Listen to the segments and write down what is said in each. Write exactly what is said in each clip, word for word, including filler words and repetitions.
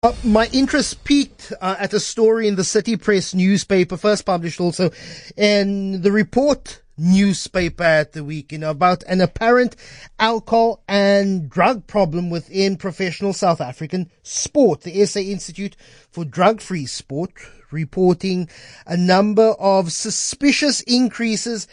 Uh, my interest peaked uh, at a story in the City Press newspaper, first published also in the Report newspaper at the week, you know, about an apparent alcohol and drug problem within professional South African sport. The S A Institute for Drug-Free Sport reporting a number of suspicious increases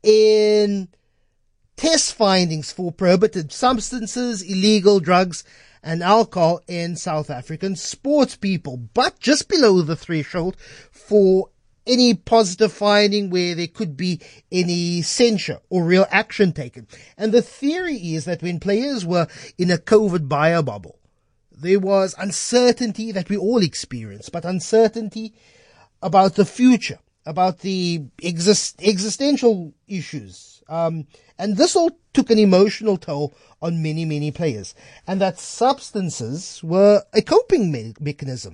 in test findings for prohibited substances, illegal drugs, and alcohol in South African sports people, but just below the threshold for any positive finding where there could be any censure or real action taken. And the theory is that when players were in a COVID bio bubble, there was uncertainty that we all experience, but uncertainty about the future, about the exist- existential issues. Um, and this all took an emotional toll on many, many players. And that substances were a coping me- mechanism.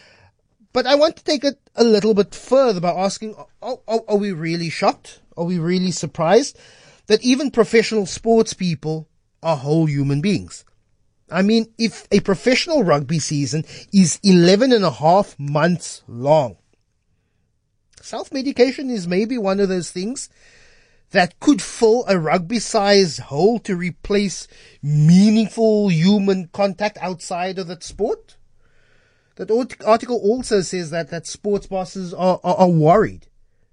But I want to take it a little bit further by asking, are, are, are we really shocked? Are we really surprised that even professional sports people are whole human beings? I mean, if a professional rugby season is eleven and a half months long, self-medication is maybe one of those things that could fill a rugby-sized hole to replace meaningful human contact outside of that sport. That article also says that, that sports bosses are, are, are worried.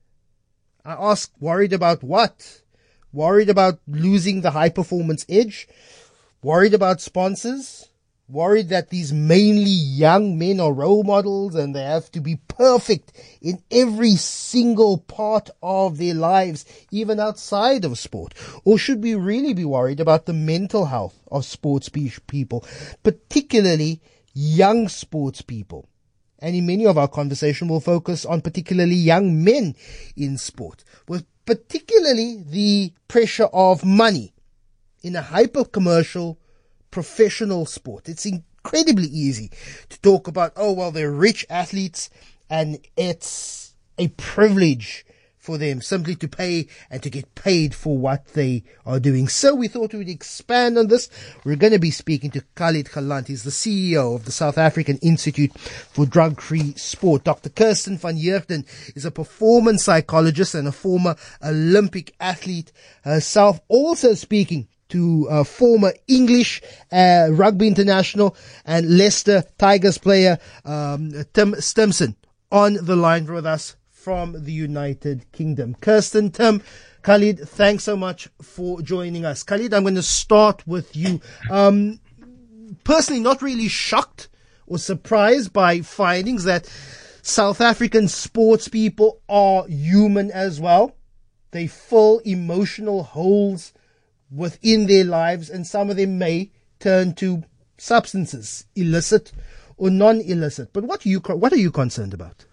I ask, worried about what? Worried about losing the high-performance edge? Worried about sponsors? Worried that these mainly young men are role models and they have to be perfect in every single part of their lives, even outside of sport? Or should we really be worried about the mental health of sports people, particularly young sports people? And in many of our conversation, we'll focus on particularly young men in sport, with particularly the pressure of money in a hyper-commercial professional sport. It's incredibly easy to talk about, oh, well, they're rich athletes and it's a privilege for them simply to pay and to get paid for what they are doing. So we thought we would expand on this. We're going to be speaking to Khalid Galant. He's the C E O of the South African Institute for Drug-Free Sport. Doctor Kirsten van Heerden is a performance psychologist and a former Olympic athlete herself, also speaking to uh, former English uh, rugby international and Leicester Tigers player um, Tim Stimson on the line with us from the United Kingdom. Kirsten, Tim, Khalid, thanks so much for joining us. Khalid, I'm going to start with you. Um, personally, not really shocked or surprised by findings that South African sports people are human as well. They fill emotional holes within their lives, and some of them may turn to substances, illicit or non-illicit. But what are you what are you concerned about?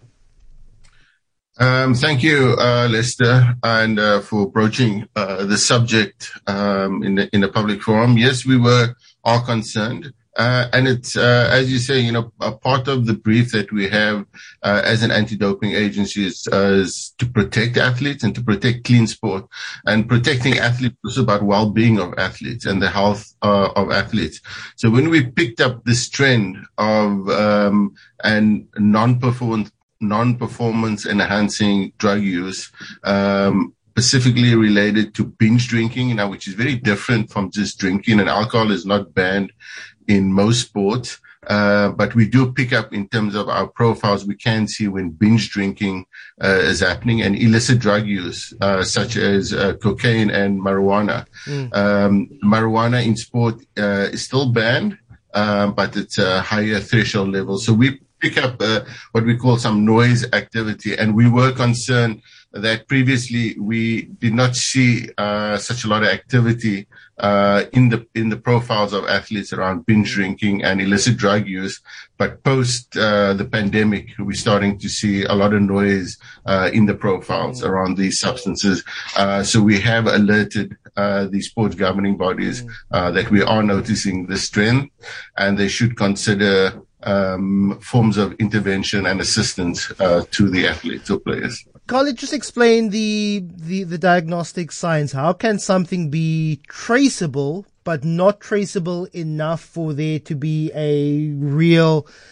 Um, thank you, uh, Lester, and uh, for approaching uh, the subject um, in the in the public forum. Yes, we were are concerned. Uh, and it's, uh, as you say, you know, a part of the brief that we have, uh, as an anti-doping agency is, uh, is to protect athletes and to protect clean sport. And protecting athletes is about well-being of athletes and the health, uh, of athletes. So when we picked up this trend of, um, and non-performance, non-performance enhancing drug use, um, specifically related to binge drinking, you know, which is very different from just drinking, and alcohol is not banned in most sports. Uh, but we do pick up in terms of our profiles. We can see when binge drinking, uh, is happening, and illicit drug use, uh, such as, uh, cocaine and marijuana. Mm. Um, marijuana in sport, uh, is still banned, uh, but it's a higher threshold level. So we pick up, uh, what we call some noise activity, and we were concerned that previously we did not see uh, such a lot of activity uh, in the in the profiles of athletes around binge drinking and illicit drug use. But post uh, the pandemic, we're starting to see a lot of noise uh, in the profiles around these substances. Uh, so we have alerted uh, the sports governing bodies uh, that we are noticing this trend, and they should consider um, forms of intervention and assistance uh, to the athletes or players. Khalid, just explain the, the, the diagnostic science. How can something be traceable, but not traceable enough for there to be a real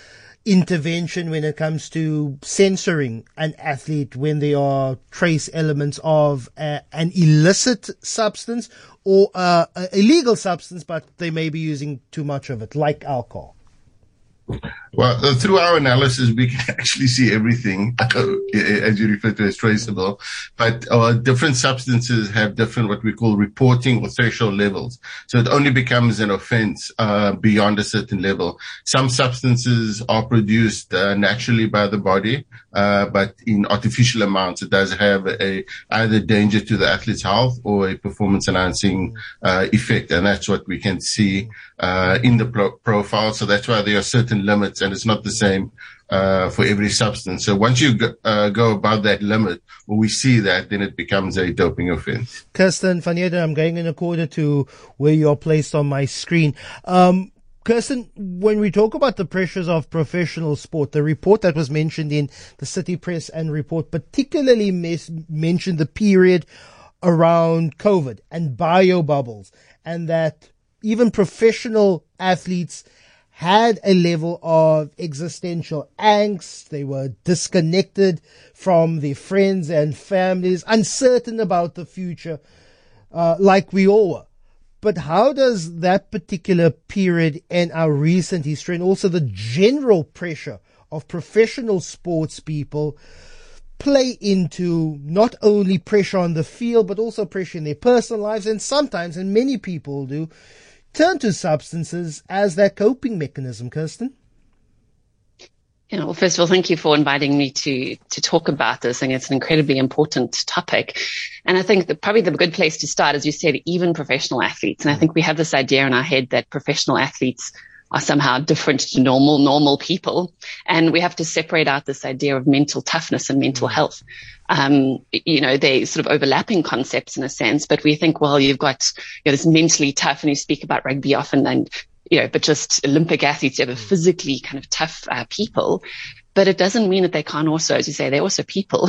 intervention when it comes to censoring an athlete when there are trace elements of uh, an illicit substance or uh, a illegal substance, but they may be using too much of it, like alcohol? Well, uh, through our analysis, we can actually see everything, as you refer to as traceable. But uh, different substances have different what we call reporting or threshold levels. So it only becomes an offense uh, beyond a certain level. Some substances are produced uh, naturally by the body, uh, but in artificial amounts. It does have a either danger to the athlete's health or a performance-enhancing uh, effect, and that's what we can see uh, in the pro- profile. So that's why there are certain limits, and it's not the same uh, for every substance. So once you go, uh, go above that limit, or we see that, then it becomes a doping offense. Kirsten van Heerden, I'm going in according to where you're placed on my screen. Um, Kirsten, when we talk about the pressures of professional sport, the report that was mentioned in the City Press and report particularly mes- mentioned the period around COVID and bio bubbles, and that even professional athletes had a level of existential angst. They were disconnected from their friends and families, uncertain about the future, uh, like we all were. But how does that particular period in our recent history, and also the general pressure of professional sports people, play into not only pressure on the field, but also pressure in their personal lives, and sometimes, and many people do, turn to substances as their coping mechanism, Kirsten? Yeah, well, first of all, thank you for inviting me to to talk about this. I think it's an incredibly important topic. And I think that probably the good place to start, as you said, even professional athletes. And I think we have this idea in our head that professional athletes are somehow different to normal, normal people. And we have to separate out this idea of mental toughness and mental health. Um, you know, they sort of overlapping concepts in a sense, but we think, well, you've got, you know, this mentally tough, and you speak about rugby often, and, you know, but just Olympic athletes, you have a physically kind of tough uh, people. But it doesn't mean that they can't also, as you say, they're also people.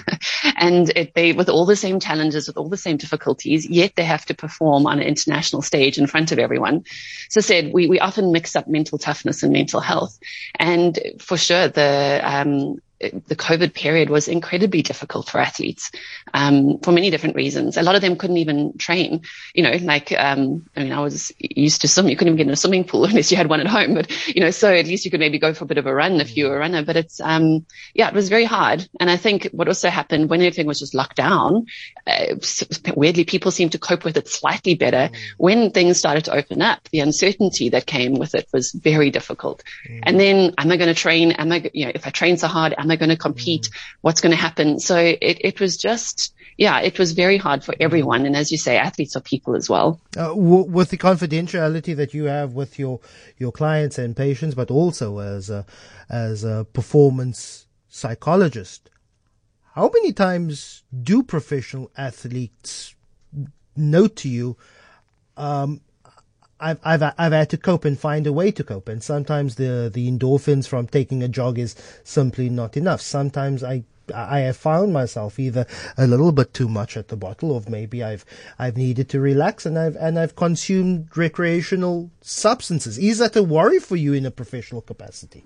And it, they, with all the same challenges, with all the same difficulties, yet they have to perform on an international stage in front of everyone. So I said, we, we often mix up mental toughness and mental health. And for sure, the, um, the COVID period was incredibly difficult for athletes, um, for many different reasons. A lot of them couldn't even train, you know, like, um, I mean, I was used to swim. You couldn't even get in a swimming pool unless you had one at home, but, you know, so at least you could maybe go for a bit of a run if you were a runner, but it's, um, yeah, it was very hard. And I think what also happened when everything was just locked down, uh, weirdly, people seemed to cope with it slightly better. Mm. When things started to open up, the uncertainty that came with it was very difficult. Mm. And then, am I going to train? Am I, you know, if I train so hard, am I going to compete? Mm. What's going to happen? So it, it was just, yeah, it was very hard for everyone. And as you say, athletes are people as well. Uh, w- with the confidentiality that you have with your, your clients and patients, but also as a, as a performance psychologist, how many times do professional athletes note to you, um, I've, I've, I've had to cope and find a way to cope. And sometimes the, the endorphins from taking a jog is simply not enough. Sometimes I, I have found myself either a little bit too much at the bottle, or maybe I've, I've needed to relax, and I've, and I've consumed recreational substances. Is that a worry for you in a professional capacity?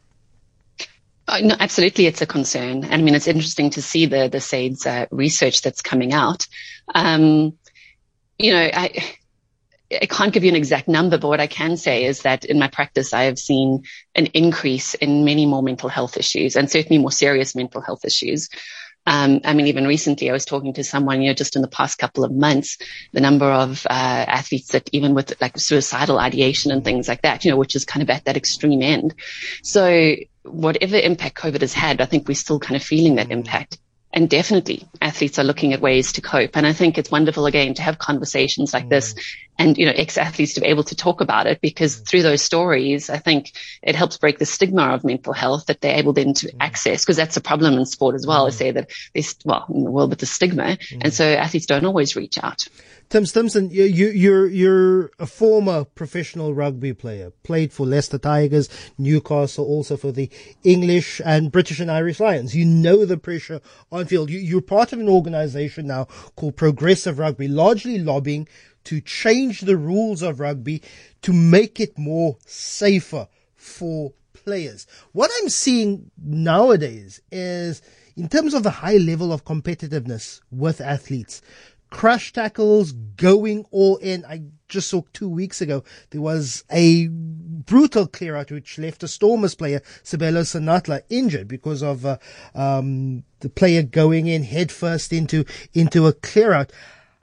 Oh, no, absolutely, it's a concern. And I mean, it's interesting to see the the SAIDS uh, research that's coming out. Um, you know, I I can't give you an exact number, but what I can say is that in my practice, I have seen an increase in many more mental health issues, and certainly more serious mental health issues. Um, I mean, even recently I was talking to someone, you know, just in the past couple of months, the number of, uh, athletes that even with like suicidal ideation and things like that, you know, which is kind of at that extreme end. So whatever impact COVID has had, I think we're still kind of feeling that impact. And definitely athletes are looking at ways to cope. And I think it's wonderful again to have conversations like this and, you know, ex-athletes to be able to talk about it, because through those stories, I think it helps break the stigma of mental health that they're able then to access, because that's a problem in sport as well. I say that there's, well, in the world with the stigma. And so athletes don't always reach out. Tim Stimson, you, you, you're, you're a former professional rugby player, played for Leicester Tigers, Newcastle, also for the English and British and Irish Lions. You know the pressure on field. You, you're part of an organization now called Progressive Rugby, largely lobbying to change the rules of rugby to make it more safer for players. What I'm seeing nowadays is, in terms of the high level of competitiveness with athletes, crush tackles, going all in. I just saw two weeks ago, there was a brutal clear out which left a Stormers player, Sabelo Sanatla, injured because of uh, um, the player going in head first into, into a clear out.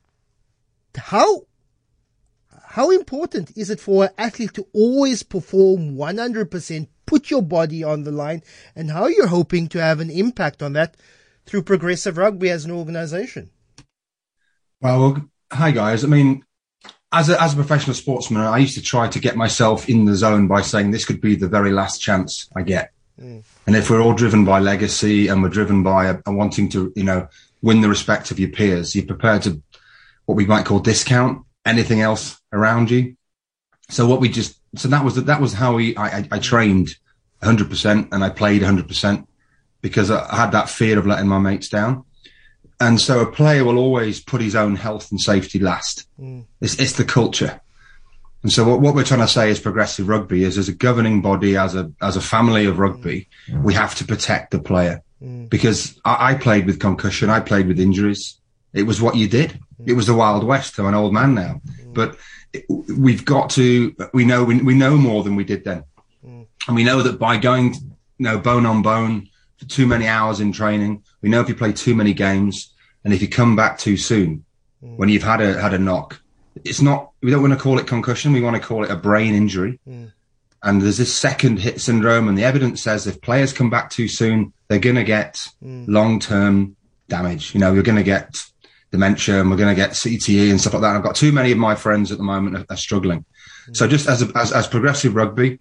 How, how important is it for an athlete to always perform one hundred percent, put your body on the line, and how you're hoping to have an impact on that through Progressive Rugby as an organization? Well, hi guys. I mean, as a, as a professional sportsman, I used to try to get myself in the zone by saying this could be the very last chance I get. Mm. And if we're all driven by legacy and we're driven by a, a wanting to, you know, win the respect of your peers, you're prepared to what we might call discount anything else around you. So what we just, so that was, that was how we, I, I, I trained one hundred percent and I played one hundred percent because I had that fear of letting my mates down. And so a player will always put his own health and safety last. Mm. It's, it's the culture. And so what, what we're trying to say as Progressive Rugby is, as a governing body, as a as a family of rugby, mm. we have to protect the player. Mm. Because I, I played with concussion, I played with injuries. It was what you did. Mm. It was the Wild West. I'm an old man now. Mm. But it, we've got to, we know we, we know more than we did then. Mm. And we know that by going, you know, bone on bone, for too many hours in training. We know if you play too many games and if you come back too soon, mm. when you've had a had a knock, it's not, we don't want to call it concussion. We want to call it a brain injury. Mm. And there's this second hit syndrome. And the evidence says if players come back too soon, they're going to get mm. long-term damage. You know, you're going to get dementia and we're going to get C T E and stuff like that. I've got too many of my friends at the moment are, are struggling. Mm. So just as, a, as, as Progressive Rugby,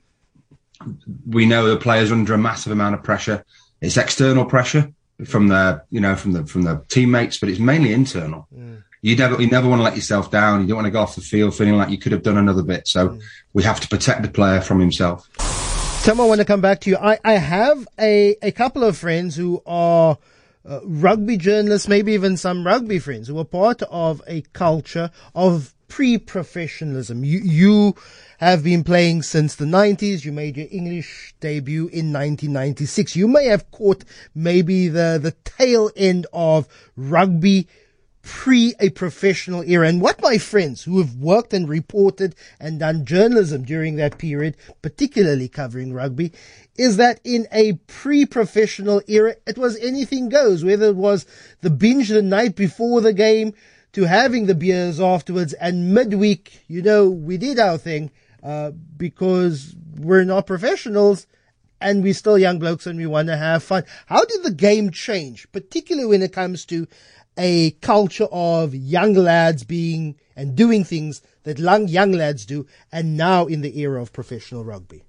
we know the players are under a massive amount of pressure. It's external pressure from the, you know, from the from the teammates, but it's mainly internal. Mm. You never, you never want to let yourself down. You don't want to go off the field feeling like you could have done another bit. So mm. we have to protect the player from himself. Tom, I want to come back to you. I, I have a, a couple of friends who are uh, rugby journalists, maybe even some rugby friends who are part of a culture of pre-professionalism. You, you have been playing since the nineties. You made your English debut in nineteen ninety-six. You may have caught maybe the, the tail end of rugby pre a professional era. And what my friends who have worked and reported and done journalism during that period, particularly covering rugby, is that in a pre-professional era, it was anything goes, whether it was the binge the night before the game to having the beers afterwards, and midweek, you know, we did our thing, uh, because we're not professionals and we're still young blokes and we want to have fun. How did the game change, particularly when it comes to a culture of young lads being and doing things that young, young lads do, and now in the era of professional rugby?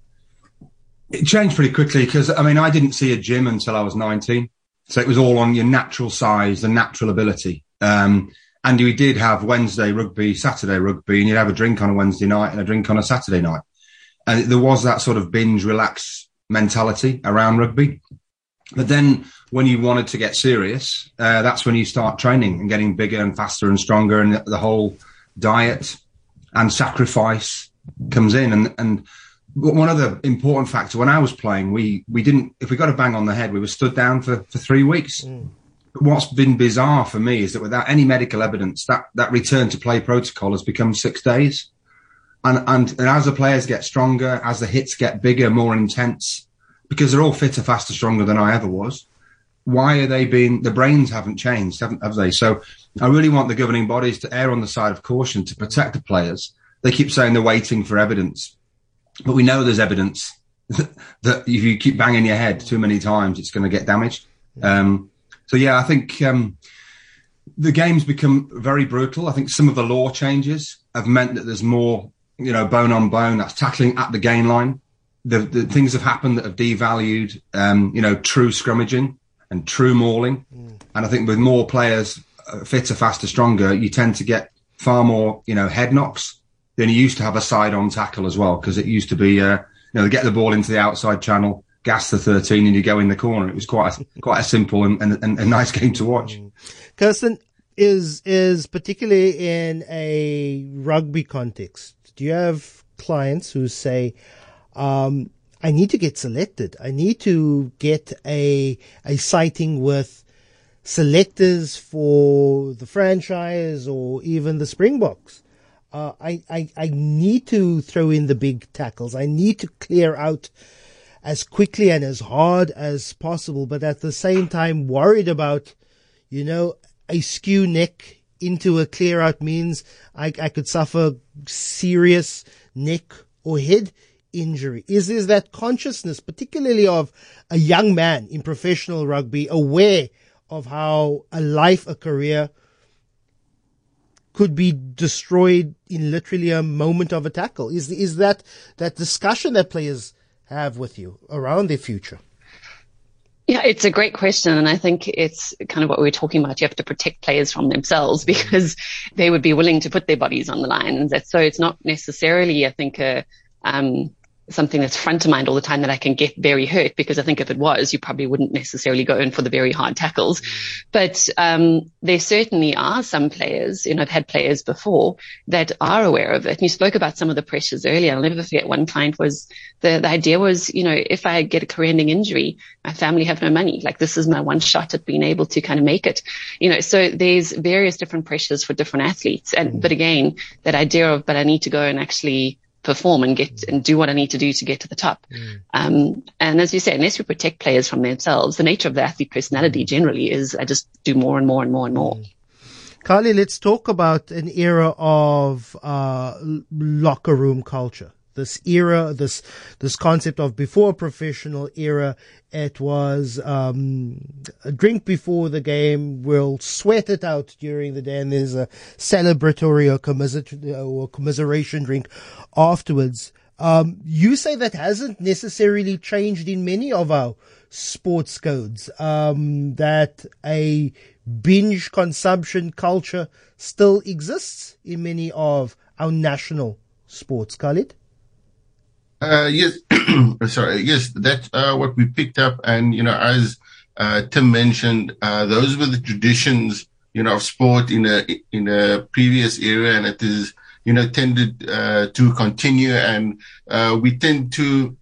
It changed pretty quickly because, I mean, I didn't see a gym until I was nineteen. So it was all on your natural size and natural ability. Um, and we did have Wednesday rugby, Saturday rugby, and you'd have a drink on a Wednesday night and a drink on a Saturday night. And there was that sort of binge, relax mentality around rugby. But then when you wanted to get serious, uh, that's when you start training and getting bigger and faster and stronger, and the whole diet and sacrifice comes in. And, and one other important factor, when I was playing, we, we didn't, if we got a bang on the head, we were stood down for, for three weeks. Mm. But what's been bizarre for me is that without any medical evidence, that, that return to play protocol has become six days. And, and, and as the players get stronger, as the hits get bigger, more intense, because they're all fitter, faster, stronger than I ever was, why are they being, the brains haven't changed, haven't, have they? So I really want the governing bodies to err on the side of caution to protect the players. They keep saying they're waiting for evidence, but we know there's evidence that if you keep banging your head too many times, it's going to get damaged. Um, so yeah, I think, um, the game's become very brutal. I think some of the law changes have meant that there's more, you know, bone on bone, that's tackling at the gain line. The, the things have happened that have devalued, um, you know, true scrummaging and true mauling. Mm. And I think with more players uh, fitter, faster, stronger, you tend to get far more, you know, head knocks than you used to have a side-on tackle as well. Because it used to be, uh, you know, get the ball into the outside channel, gas the thirteen, and you go in the corner. It was quite a, quite a simple and, and, and a nice game to watch. Mm. Kirsten, is is particularly in a rugby context, do you have clients who say, Um, I need to get selected. I need to get a, a sighting with selectors for the franchise or even the Springboks. Uh, I, I, I need to throw in the big tackles. I need to clear out as quickly and as hard as possible, but at the same time worried about, you know, a skew neck into a clear out means I, I could suffer serious neck or head injury. Is is that consciousness, particularly of a young man in professional rugby, aware of how a life, a career could be destroyed in literally a moment of a tackle? Is is that that discussion that players have with you around their future? Yeah, it's a great question. And I think it's kind of what we were talking about. You have to protect players from themselves because they would be willing to put their bodies on the line. And so it's not necessarily, I think, a, um, something that's front of mind all the time that I can get very hurt, because I think if it was, you probably wouldn't necessarily go in for the very hard tackles. But um there certainly are some players, you know, I've had players before that are aware of it. And you spoke about some of the pressures earlier. I'll never forget one client was, the, the idea was, you know, if I get a career-ending injury, my family have no money. Like, this is my one shot at being able to kind of make it. You know, so there's various different pressures for different athletes. And, but again, that idea of, but I need to go and actually perform and get and do what I need to do to get to the top. Mm. Um, and as you say, unless we protect players from themselves, the nature of the athlete personality generally is I just do more and more and more and more. Mm. Carly, let's talk about an era of uh, locker room culture. This era, this this concept of before professional era, it was um, a drink before the game, we'll sweat it out during the day, and there's a celebratory or, commiser- or commiseration drink afterwards. Um, you say that hasn't necessarily changed in many of our sports codes, um, that a binge consumption culture still exists in many of our national sports. Khalid? Uh, yes, sorry. Yes, that's uh, what we picked up. And, you know, as uh, Tim mentioned, uh, those were the traditions, you know, of sport in a, in a previous era. And it is, you know, tended uh, to continue. And uh, we tend to,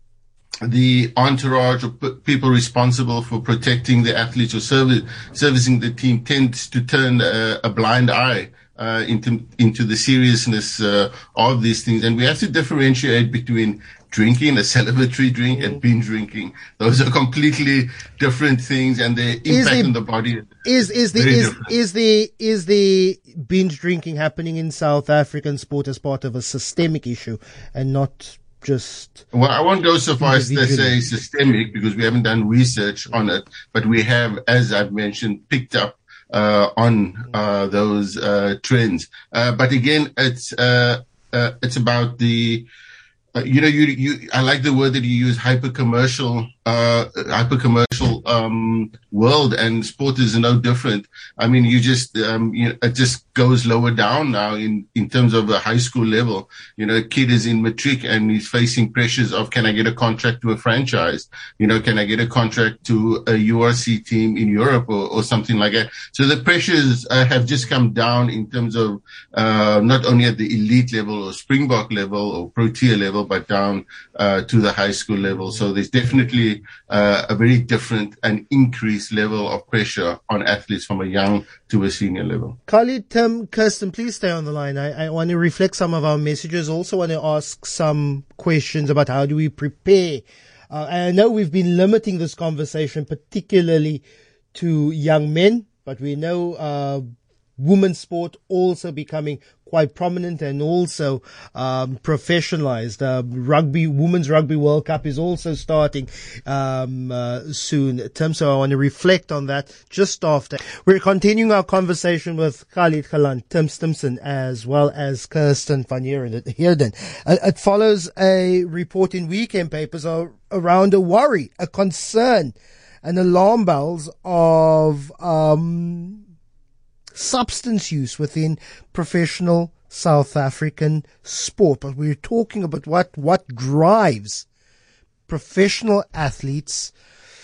the entourage or p- people responsible for protecting the athletes or service, servicing the team tends to turn uh, a blind eye uh, into, into the seriousness uh, of these things. And we have to differentiate between drinking, a celebratory drink, mm. and binge drinking. Those are completely different things, and their impact the, on the body is is the is, is the is the binge drinking happening in South African sport as part of a systemic issue and not just? Well, I won't go so far as to say systemic, because we haven't done research on it, but we have, as I've mentioned, picked up uh on uh those uh trends. Uh but again, it's uh, uh it's about the Uh, you know, you, you, I like the word that you use, hyper commercial, uh, hyper commercial, um, world, and sport is no different. I mean, you just, um, you know, it just goes lower down now in, in terms of a high school level. You know, a kid is in matric and he's facing pressures of, can I get a contract to a franchise? You know, can I get a contract to a U R C team in Europe or, or something like that? So the pressures uh, have just come down in terms of, uh, not only at the elite level or Springbok level or Protea level, but down uh, to the high school level. So there's definitely uh, a very different and increased level of pressure on athletes from a young to a senior level. Khalid, Tim, Kirsten, please stay on the line. I, I want to reflect some of our messages. Also want to ask some questions about how do we prepare. Uh, I know we've been limiting this conversation particularly to young men, but we know uh, women's sport also becoming quite prominent and also um, professionalized. Uh, rugby, Women's Rugby World Cup is also starting um, uh, soon, Tim, so I want to reflect on that just after. We're continuing our conversation with Khalid Galant, Tim Stimson, as well as Kirsten van Heerden. Uh, it follows a report in weekend papers around a worry, a concern, and alarm bells of um substance use within professional South African sport. But we're talking about what, what drives professional athletes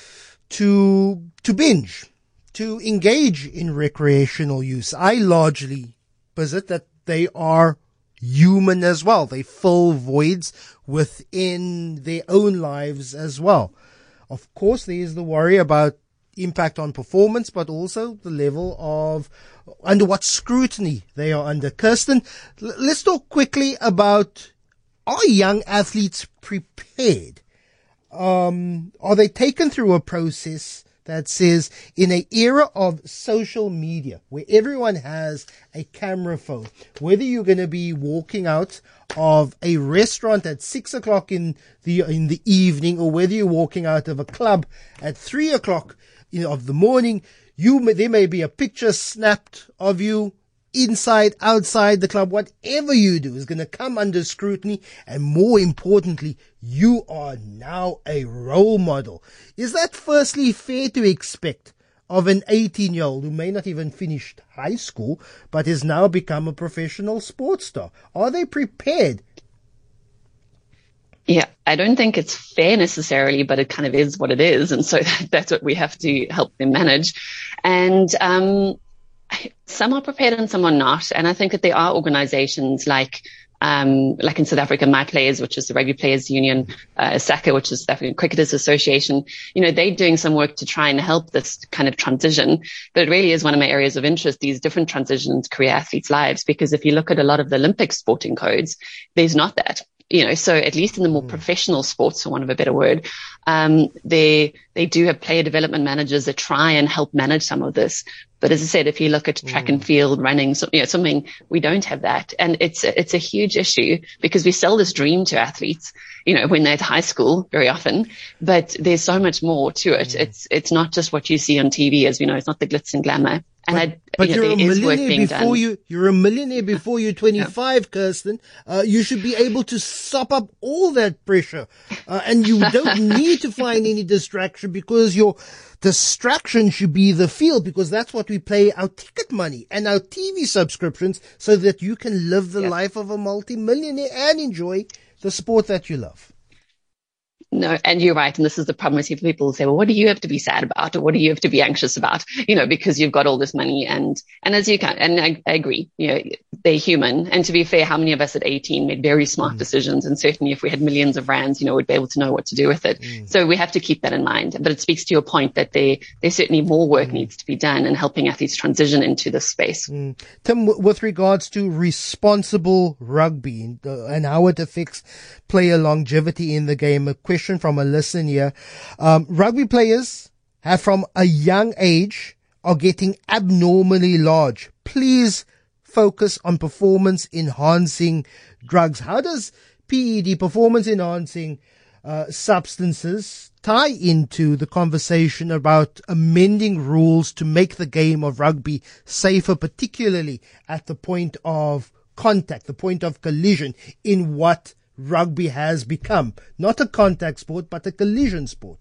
to, to binge, to engage in recreational use. I largely posit that they are human as well. They fill voids within their own lives as well. Of course, there is the worry about impact on performance, but also the level of under what scrutiny they are under. Kirsten, l- let's talk quickly about, are young athletes prepared? Um, are they taken through a process that says, in an era of social media where everyone has a camera phone, whether you're going to be walking out of a restaurant at six o'clock in the in the evening, or whether you're walking out of a club at three o'clock you know, of the morning, you may, there may be a picture snapped of you inside, outside the club. Whatever you do is going to come under scrutiny, and more importantly, you are now a role model. Is that firstly fair to expect of an eighteen-year-old who may not even finished high school, but has now become a professional sports star? Are they prepared? Yeah, I don't think it's fair necessarily, but it kind of is what it is. And so that's what we have to help them manage. And um, some are prepared and some are not. And I think that there are organizations like Um, like in South Africa, My Players, which is the Rugby Players Union, uh, SACA, which is the South African Cricketers Association, you know, they're doing some work to try and help this kind of transition. But it really is one of my areas of interest, these different transitions, career athletes' lives, because if you look at a lot of the Olympic sporting codes, there's not that. You know, so at least in the more mm. professional sports, for want of a better word, um, they, they do have player development managers that try and help manage some of this. But as I said, if you look at track mm. and field running, so, you know, something, we don't have that. And it's, it's a huge issue because we sell this dream to athletes, you know, when they're at high school very often, but there's so much more to it. Mm. It's, it's not just what you see on T V, as we know, it's not the glitz and glamour. And but, I, but you know, you're a millionaire before done. you, you're a millionaire before you're twenty-five, yeah. Kirsten. Uh, you should be able to sop up all that pressure. Uh, and you don't need to find any distraction, because your distraction should be the field, because that's what we pay our ticket money and our T V subscriptions, so that you can live the yeah. life of a multi-millionaire and enjoy the sport that you love. No, and you're right. And this is the problem with people who say, well, what do you have to be sad about? Or what do you have to be anxious about? You know, because you've got all this money. And, and as you can, and I, I agree, you know, they're human. And to be fair, how many of us at eighteen made very smart mm. decisions? And certainly if we had millions of rands, you know, we'd be able to know what to do with it. Mm. So we have to keep that in mind. But it speaks to your point that there, there's certainly more work mm. needs to be done in helping athletes transition into this space. Mm. Tim, with regards to responsible rugby and how it affects player longevity in the game, a question from a listener here. Um, rugby players have from a young age are getting abnormally large. Please focus on performance enhancing drugs. How does P E D, performance enhancing uh, substances, tie into the conversation about amending rules to make the game of rugby safer, particularly at the point of contact, the point of collision, in what rugby has become? Not a contact sport, but a collision sport.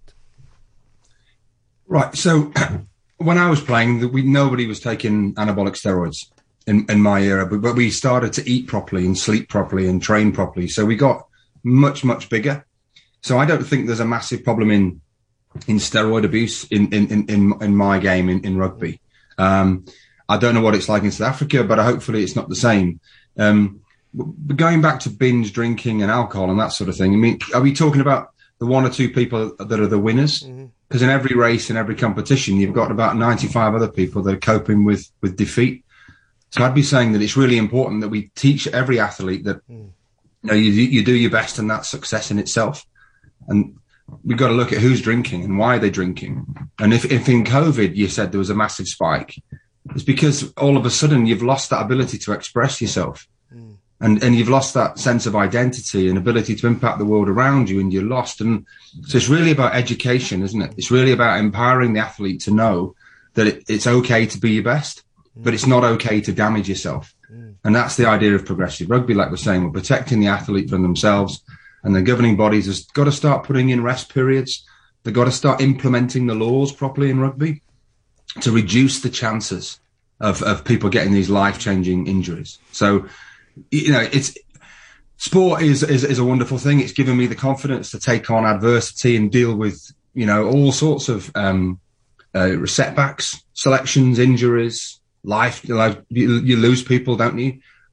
Right. So when I was playing, we, nobody was taking anabolic steroids in, in my era, but, but we started to eat properly and sleep properly and train properly. So we got much, much bigger. So I don't think there's a massive problem in in steroid abuse in, in, in, in, in my game in, in rugby. Um, I don't know what it's like in South Africa, but hopefully it's not the same. Um, Going back to binge drinking and alcohol and that sort of thing, I mean, are we talking about the one or two people that are the winners? Because mm-hmm. in every race, in every competition, you've got about ninety-five other people that are coping with, with defeat. So I'd be saying that it's really important that we teach every athlete that mm. you know, you, you do your best, and that's success in itself. And we've got to look at who's drinking and why they're drinking. And if, if in COVID you said there was a massive spike, it's because all of a sudden you've lost that ability to express yourself. Mm. And and you've lost that sense of identity and ability to impact the world around you, and you're lost. And so it's really about education, isn't it? It's really about empowering the athlete to know that it, it's okay to be your best, but it's not okay to damage yourself. And that's the idea of progressive rugby. Like we're saying, we're protecting the athlete from themselves, and the governing bodies have got to start putting in rest periods. They've got to start implementing the laws properly in rugby to reduce the chances of, of people getting these life-changing injuries. So, you know, it's sport is, is is a wonderful thing. It's given me the confidence to take on adversity and deal with, you know, all sorts of um, uh, setbacks, selections, injuries, life. You, know, you, you lose people, don't you?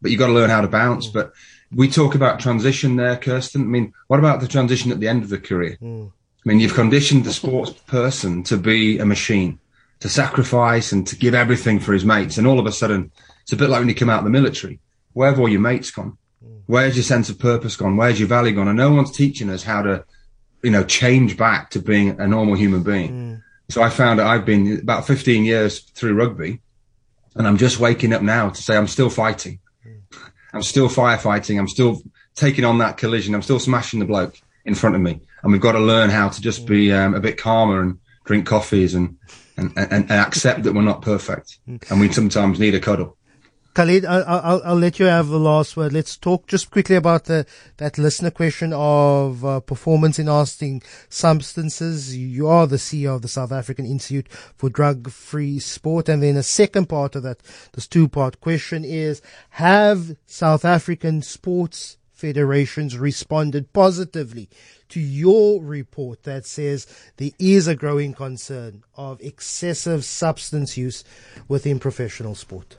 but you got to learn how to bounce. Mm. But we talk about transition there, Kirsten. I mean, what about the transition at the end of the career? Mm. I mean, you've conditioned the sports person to be a machine, to sacrifice and to give everything for his mates. And all of a sudden, it's a bit like when you come out of the military. Where have all your mates gone? Where's your sense of purpose gone? Where's your value gone? And no one's teaching us how to, you know, change back to being a normal human being. Mm. So I found that I've been about fifteen years through rugby, and I'm just waking up now to say I'm still fighting. Mm. I'm still firefighting. I'm still taking on that collision. I'm still smashing the bloke in front of me. And we've got to learn how to just be um, a bit calmer and drink coffees and, and, and, and accept that we're not perfect. And we sometimes need a cuddle. Khalid, I'll, I'll, I'll let you have the last word. Let's talk just quickly about the, that listener question of uh, performance enhancing substances. You are the C E O of the South African Institute for Drug-Free Sport. And then a second part of that, this two-part question is, have South African sports federations responded positively to your report that says there is a growing concern of excessive substance use within professional sport?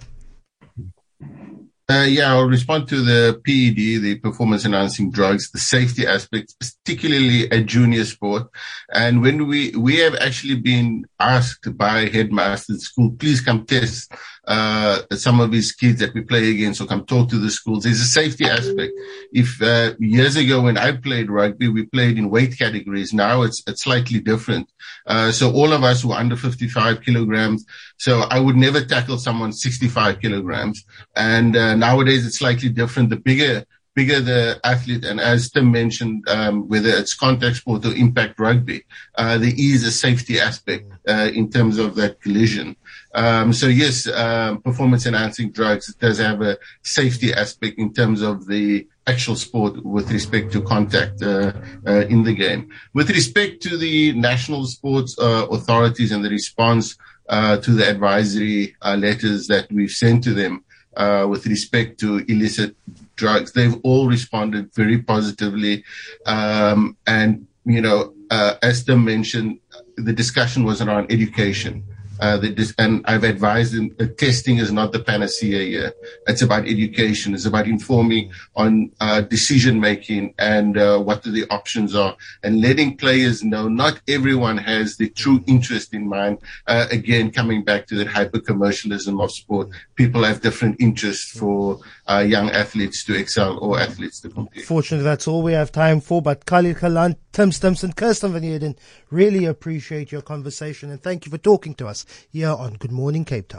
Uh, yeah, I'll respond to the P E D, the performance enhancing drugs, the safety aspects, particularly at junior sport. And when we, we have actually been asked by headmasters at school, please come test, uh, some of these kids that we play against, or come talk to the schools. There's a safety aspect. If, uh, years ago when I played rugby, we played in weight categories. Now it's, it's slightly different. Uh, so all of us were under fifty-five kilograms. So I would never tackle someone sixty-five kilograms. And, uh, nowadays it's slightly different. The bigger, bigger the athlete, and as Tim mentioned, um, whether it's contact sport or impact rugby, uh, there is a safety aspect, uh, in terms of that collision. Um, so yes, um, performance enhancing drugs does have a safety aspect in terms of the actual sport with respect to contact, uh, uh, in the game. With respect to the national sports, uh, authorities and the response, uh, to the advisory, uh, letters that we've sent to them, uh, with respect to illicit drugs, they've all responded very positively. Um, and, you know, uh, as Tim mentioned, the discussion was around education. Uh, the dis- and I've advised them that testing is not the panacea here. It's about education. It's about informing on uh, decision making and uh, what the options are, and letting players know not everyone has the true interest in mind. Uh, again, coming back to that hyper commercialism of sport, people have different interests for uh, young athletes to excel or athletes to compete. Fortunately, that's all we have time for. But Khalid Galant, Tim Stimson, Kirsten van Heerden, really appreciate your conversation and thank you for talking to us here on Good Morning Cape Town.